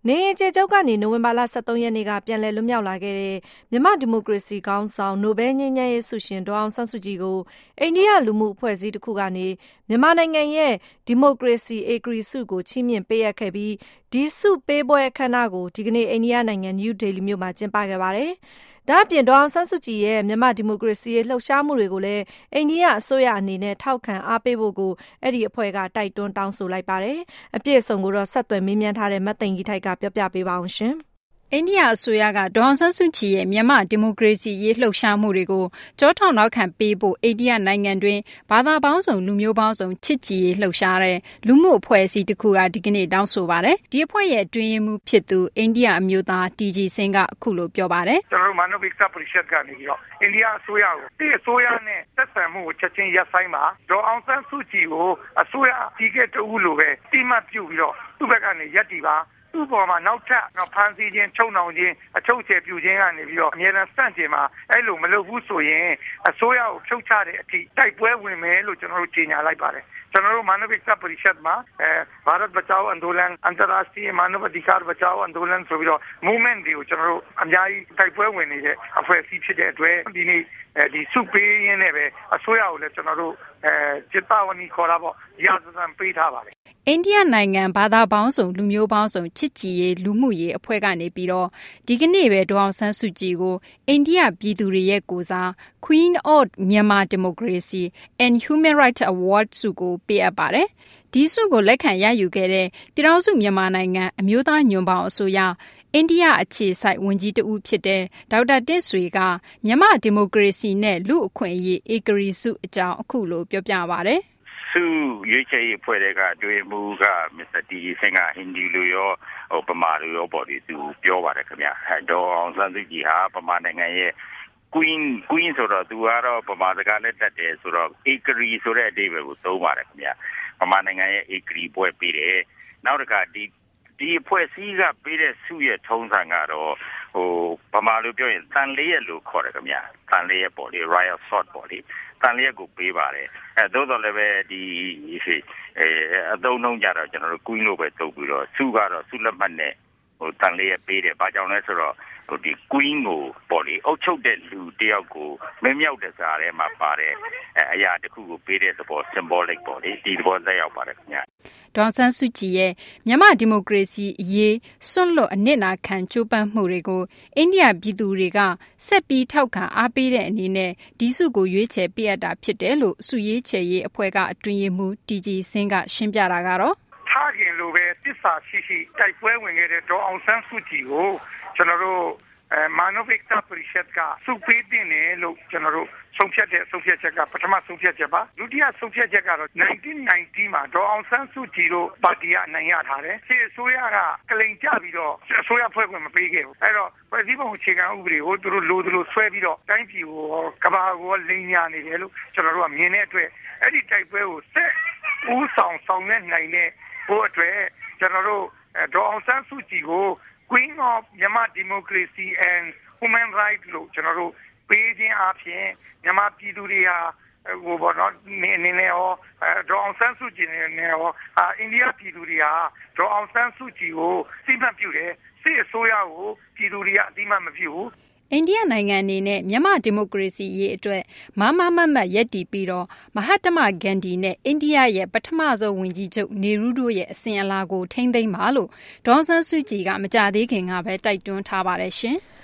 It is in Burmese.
နေအိမ်အကျယ်ချုပ်ကနေနိုဝင်ဘာလ13 ရက်နေ့ကပြန်လည်လွတ်မြောက်လာခဲ့တဲ့မြန်မာဒီမိုကရေစီခေါင်းဆောင်နိုဘယ်ငြိမ်းချမ်းရေးဆုရှင်ဒေါ်အောင်ဆန်းစုကြည်ကိုအိန္ဒိယလူမှုအဖွဲ့အစည်းတစ်ခုကနေမြန်မာနိုင်ငံရဲ့ဒီမိုကရေစီဧကရာဇ်ဆုကိုချီးမြှင့်ပေးအပ်ခဲ့ပြီးဒီဆုပေးပွဲအခမ်းအနားကိုဒီကနေ့အိန္ဒိယနိုင်ငံနယူးဒေလီမြို့မှာကျင်းပခဲ့ပါတယ်။ဒါအပြင်ဒေါ်အောင်ဆန်းစုကြည်ရဲ့မြန်မာဒီမိုကရေစီရေးလှုပ်ရှားမှုတွေကိုလည်းအိန္ဒိယအစိုးရအနေနဲ့ထောက်ခံအားပေးဖို့ကိုအဲ့ဒီအဖွဲ့ကတိုက်တွန်းတောင်းဆိုလိုက်ပါတယ်။အပြည့်အစုံကိုတော့ဆက်သွယ်မေးမြန်းထားတဲ့မသိင်ကြီးထိုက်ကပြောပြပေးပါအောင်ရှင်။အိန္ဒိယအစိုးရကဒေါ်အောင်ဆန်းစုကြည်ရဲ့မြန်မာဒီမိုကရေစီရေးလှုပ်ရှားမှုတွေကိုကြောထောက်နောက်ခံပေးဖို့အိန္ဒိယနိုင်ငံတွင်ဘာသာပေါင်းစုံလူမျိုးပေါင်းစုံချစ်ကြည်ရေးလှုပ်ရှားတဲ့လူမှုအဖွဲ့အစည်းတစ်ခုကဒီကနေ့တောင်းဆိုပါတယ်။ဒီအဖွဲ့ရဲ့အတွင်းရေးမှူးဖြစ်သူအိန္ဒိယအမျိုးသား TG စင်းကအခုလိုပြောပါတယ်။ကျွန်တော်တို့မာနဝိကပရိရှတ်ကနေပြီးတော့အိန္ဒိယအစိုးရကိုဒီအစိုးရနဲ့သက်ဆိုင်မှုကိုချက်ချင်းရပ်ဆိုင်းပါဒေါ်အောင်ဆန်းစုကြည်ကိုအစိုးရကြီးကတူလို့ပဲတိမှတ်ပြုပြီးတော့သူ့ဘက်ကနေရပ်တည်ပါသူ့ပေါ်မှာနောက်ထပ်ဖန်စီခြင်းချုံနှောင်ခြင်းအချုပ်ချယ်ပြုခြင်းကနေပြီးတော့အမြဲတမ်းစန့်ကျင်မှာအဲ့လိုမလုပ်ဘူးဆိုရင်အစိုးရကိုဖြုတ်ချတဲ့အထိတိုက်ပွဲဝင်မယ်လို့ကျွန်တော်တို့ကြေညာလိုက်ပါတယ်ကျွန်တော်တို့မာနဝိကပရိရှတ်မှာभारत बचाओ आंदोलन अंतर्राष्ट्रीय मानव अधिकार बचाओ आंदोलन ဆိုပြီးတော့ movement တွေကိုကျွန်တော်တို့အများကြီးတိုက်ပွဲဝင်နေတဲ့အဖွဲ့အစည်းဖြစ်တဲ့အတွက်ဒီနေ့ဒီစုပေးရင်းနဲ့ပဲအစိုးရကိုလည်းကျွန်တော်တို့จิตဝဏီခေါ်တာပေါ့ရာဇသံပေးထားပါတယ်အိန္ဒိယနိုင်ငံဘာသာပေါင်းစုံလူမျိုးပေါင်းစုံချစ်ကြည်ရေးလူမှုရေးအဖွဲ့ကနေပြီးတော့ဒီကနေ့ပဲဒေါ်အောင်ဆန်းစုကြည်ကိုအိန္ဒိယပြည်သူတွေရဲ့ကိုစား Queen of Myanmar Democracy and Human Rights Award ဆုကိုပေးအပ်ပါတယ်ဒီဆုကိုလက်ခံရယူခဲ့တဲ့ပြည်ထောင်စုမြန်မာနိုင်ငံအမျိုးသားညွန့်ပေါင်းအစိုးရအိန္ဒိယအခြေစိုက်ဝန်ကြီးတဦးဖြစ်တဲ့ဒေါက်တာတင့်ဆွေကမြန်မာဒီမိုကရေစီနဲ့လူ့အခွင့်အရေးဧကရာဇ်ဆုအကြောင်းအခုလိုပြောပြပါတယ်ဆုရွေးချယ်ရေးအဖွဲ့ကတွေ့မှုကမစ္စတာတီစင်ကဟင်ဒီလိုရောပမာလိုရောပေါ်ဒီသူပြောပါတယ်ခင်ဗျာဒေါ်အောင်ဆန်းစုကြည်ဟာပမာနိုင်ငံရဲ့ Queen ဆိုတော့သူကတော့ပမာစကားနဲ့တက်တယ်ဆိုတော့ဧကရာဇ်ဆိုတဲ့အဓိပ္ပာယ်ကိုသုံးပါတယ်ခင်ဗျာပမာနိုင်ငံရဲ့ဧကရာဇ်ပွဲပေးတယ်နောက်တစ်ခါဒီအဖွဲ့အစည်းကပေးတဲ့ဆုရဲ့ထုံးစံကတော့ဗမာလိုပြောရင်တန်လျက်လို့ခေါ်တယ်ခင်ဗျာတန်လျက်ပေါ့လေ Royal Sword ပေါ့လေတန်လျက်ကိုပေးပါတယ်သို့တော်လည်းပဲဒီအသုံးနှုန်းကြတော့ကျွန်တော်တို့ Queen လို့ပဲသုံးပြီးတော့ဆုကတော့ဆုလက်မှတ်နဲ့တန်လျက်ပေးတယ်ဘာကြောင့်လဲဆိုတော့ဒီ Queen ကိုပေါ့လေအုပ်ချုပ်တဲ့လူတယောက်ကိုမင်းမြောက်တဲ့စားထဲမှာပါတဲ့အရာတစ်ခုကိုပေးတဲ့သဘော symbolic ပေါ့လေဒီသဘောသက်ရောက်ပါတယ်ခင်ဗျာဒေါ်ဆန်းစုကြည်ရဲ့မြန်မာဒီမိုကရေစီအရေးစွန့်လွတ်အနစ်နာခံကြိုးပမ်းမှုတွေကိုအိန္ဒိယပြည်သူတွေကဆက်ပြီးထောက်ခံအားပေးတဲ့အနေနဲ့ဒီဆုကိုရွေးချယ်ပေးအပ်တာဖြစ်တယ်လို့ဆုရွေးချယ်ရေးအဖွဲ့ကအတွင်းရေးမှူး TG စင်းကရှင်းပြတာကတော့ထားခင်လိုပဲတစ္ဆာရှိရှိတိုက်ပွဲဝင်ခဲ့တဲ့ဒေါ်အောင်ဆန်းစုကြည်ကိုကျွန်တော်တို့မာနဝိကပရိရှတ်ကစုပေးတင်တယ်လို့ကျွန်တော်တို့ဆုံးဖြတ်ချက်ကပထမဆုံးဖြတ်ချက်ပါဒုတိယဆုံးဖြတ်ချက်ကတော့1990မှာဒေါ်အောင်ဆန်းစုကြည်တို့ပါတီကအနိုင်ရထားတယ်ဒီအစိုးရကကလိန်ကြပြီးတော့အစိုးရဖွဲ့ခွင့်မပေးခဲ့ဘူးအဲ့တော့ဖွဲ့စည်းပုံအခြေခံဥပဒေကိုသူတို့လိုဆွဲပြီးတော့တိုင်းပြည်ကိုကဘာကိုလိန်ညာနေတယ်လို့ကျွန်တော်တို့ကမြင်တဲ့အတွက်အဲ့ဒီတိုက်ပွဲကိုဆက်ဦးဆောင်ရွက်နိုင်တဲ့ဘို့အတွက်ကျွန်တော်တို့ဒေါ်အောင်ဆန်းစုကြည်ကို Queen of Myanmar Democracy and Human Rights လို့ကျွန်တော်တို့ပေးခြင်းအပြင်မြန်မာပြည်သူတွေဟာဟိုဘောနော်နေနေရောဒေါ်အောင်ဆန်းစုကြည်နေရောအိန္ဒိယပြည်သူတွေဟာဒေါ်အောင်ဆန်းစုကြည်ကိုစိတ်မှတ်ပြုတယ်စစ်အစိုးရကိုပြည်သူတွေကအတိမတ်မပြုဘူးအိန္ဒိယနိုင်ငံအနေနဲ့မြန်မာဒီမိုကရေစီရေးအတွက်မမတ်ရပ်တည်ပြီးတော့မဟာတမဂန္ဒီနဲ့အိန္ဒိယရဲ့ပထမဆုံးဝန်ကြီးချုပ်နေရူးတို့ရဲ့အစဉ်အလာကိုထိန်းသိမ်းပါလို့ဒေါ်ဆန်းစုကြည်ကမကြသေးခင်ကပဲတိုက်တွန်းထားပါတယ်ရှင်။